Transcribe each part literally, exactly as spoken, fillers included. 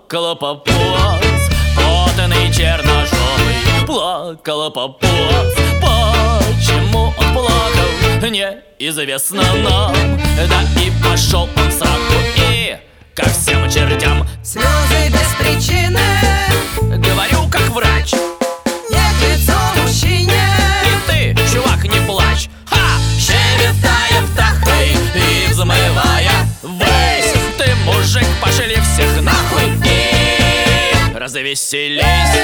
плакала попас, потный черножопый, плакала попас. Почему он плакал, неизвестно нам. Да и пошел он в сраку и ко всем чертям. Слезы без причины, говорю как врач, не к лицу мужчине. И ты, чувак, не плачь. Ха! Щебетая птахой и взмывая ввысь, ты, мужик, пошли всех нахуй и развеселись.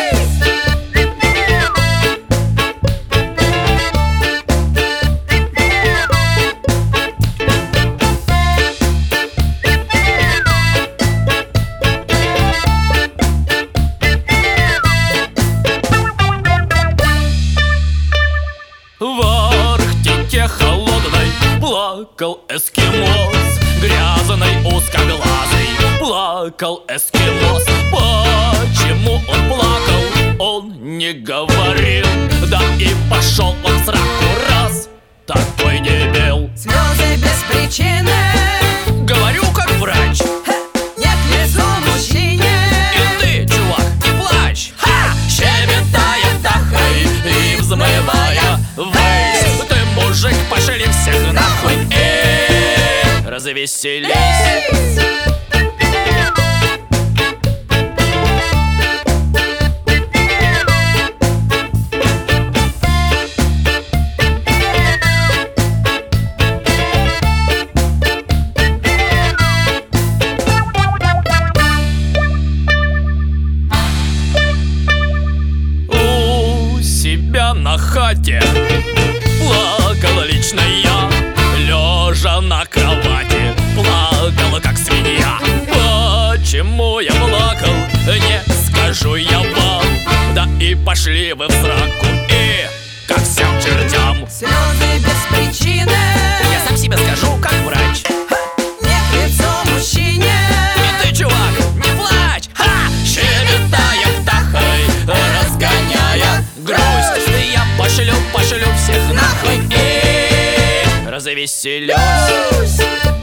В Арктике холодной плакал эскимос, грязный узкоглазый плакал эскимос. Почему он плакал, он не говорил. Да и пошел он в сраку, раз такой дебил. Слезы без причины, говорю как врач, не к лицу мужчине. и ты, чувак, не плачь. Ха! Щебетая птахой и взмывая ввысь, ты, мужик, пошли всех нахуй и развеселись. У себя на хате плакала лично я, лежа на кровати, плакала как свинья. Почему я плакал, не скажу я вам. Да и пошли вы в сраку и ко всем чертям. Слезы без причины, Я сам себе скажу как врач, не к лицу мужчине. и ты, чувак, не плачь. Ха! Щебетая птахой, разгоняя грусть, я пошлю, пошлю всех нахуй и развеселюсь.